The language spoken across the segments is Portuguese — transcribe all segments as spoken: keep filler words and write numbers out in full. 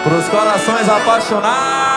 Pros corações apaixonados.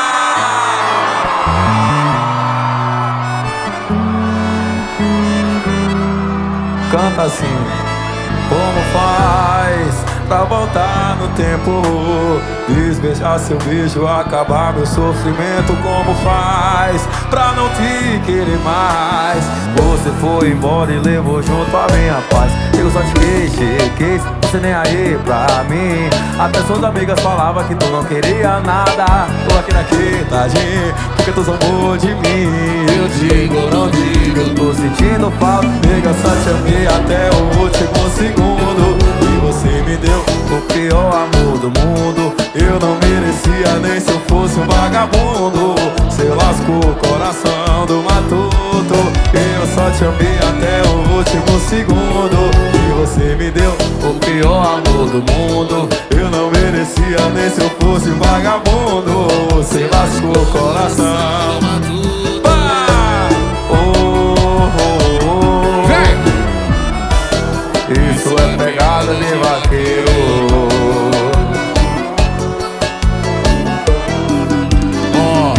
Canta assim: como faz pra voltar no tempo, desbeijar seu beijo, acabar meu sofrimento? Como faz pra não te querer mais? Você foi embora e levou junto a minha paz. Eu só te queixei, quis, você nem aí pra mim. Até suas amigas falavam que tu não queria nada. Tô aqui naquele tadinho, porque tu zombou de mim. Eu digo, não digo, eu tô sentindo falta. Nega, só te amei até o último segundo, e você me deu o pior amor do mundo. Eu não merecia nem se eu fosse um vagabundo. Cê lascou o coração do matuto. Eu só te amei até o último segundo, e você me deu o pior amor do mundo. Eu não merecia nem se eu fosse um vagabundo. Cê lascou o coração. Ah! Oh, oh, oh. Isso é pegada de vaqueiro. Oh,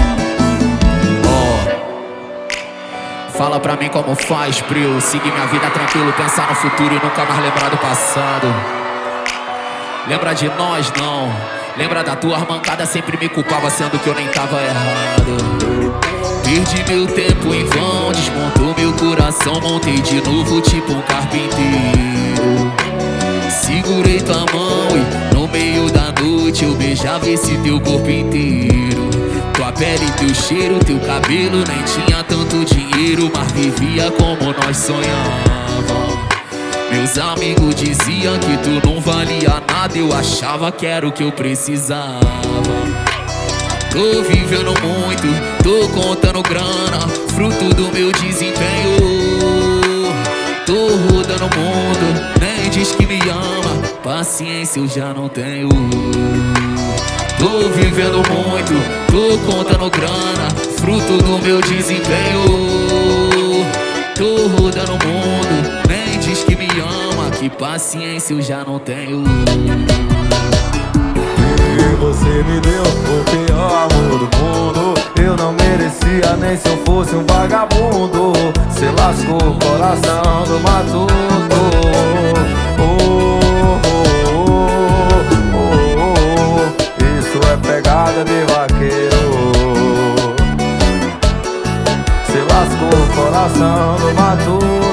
oh. Fala pra mim como faz pra eu seguir minha vida tranquilo, pensar no futuro e nunca mais lembrar do passado. Lembra de nós não, lembra da tua mancada, sempre me culpava sendo que eu nem tava errado. Perdi meu tempo em vão, desmontou meu coração, montei de novo tipo um carpinteiro. Segurei tua mão e no meio da noite eu beijava esse teu corpo inteiro. Tua pele, teu cheiro, teu cabelo, nem tinha tanto dinheiro, mas vivia como nós sonhávamos. Meus amigos diziam que tu não valia nada, eu achava que era o que eu precisava. Tô vivendo muito, tô contando grana, fruto do meu desempenho. Tô rodando o mundo, nem diz que me ama, paciência eu já não tenho. Tô vivendo muito, tô contando grana, fruto do meu desempenho. Tô rodando o mundo, nem diz que me ama, que paciência eu já não tenho. E você me deu o pior amor do mundo. Eu não merecia nem se eu fosse um vagabundo. Cê lascou o coração do matuto. Oh, oh, oh, oh, oh. Isso é pegada de vaqueiro. Cê lascou o coração do matuto.